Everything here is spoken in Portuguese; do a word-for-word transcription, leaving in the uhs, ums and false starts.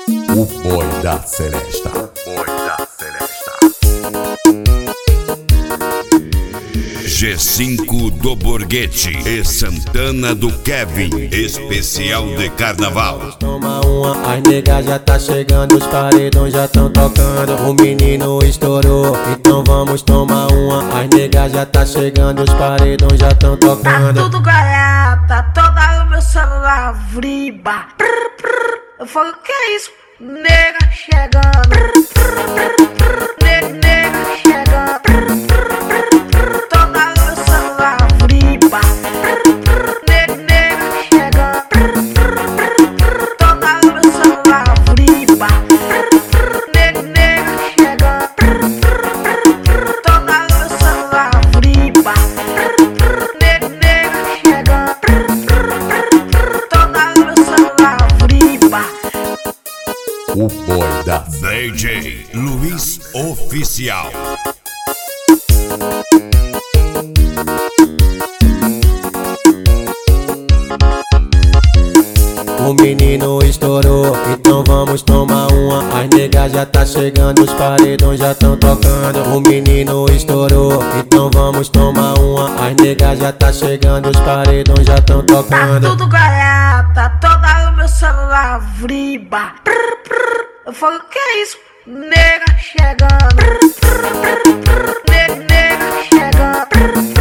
O boy da Celesta. O boy da Celesta. G cinco do Borghetti e Santana do Kevin, especial de carnaval. Toma uma, as negas já tá chegando, os paredões já tão tocando. O menino estourou, então vamos tomar uma. As negas já tá chegando, os paredões já tão tocando. Tá tudo garata, toda o meu celular vriba. Prr, prr. Eu falo, que é isso? Nega chegando. Prr, prr, prr, prr. Ne nega chegando. Prr, prr, prr, prr. Toda o meu celular vriba. Prr, prr. Ne nega chegando. Prr, prr, prr, prr. Toda o meu celular vriba. Prr, prr. Ne nega chegando. Prr, prr, prr, prr. Toda o meu celular vriba. Prr, prr. Ne nega chegando. Prr, prr, prr, prr. Toda o meu celular vriba. O boy da D J Luiz Oficial. O menino estourou, então vamos tomar uma. As negas já tá chegando, os paredões já tão tocando. O menino estourou, então vamos tomar uma. As negas já tá chegando, os paredões já tão Tá tocando. tudo garata, toda o meu celular vriba. Prr, prr. Eu falo, que é isso? Nega chegando. Prr, prr, prr, prr. Ne nega chegando. Prr,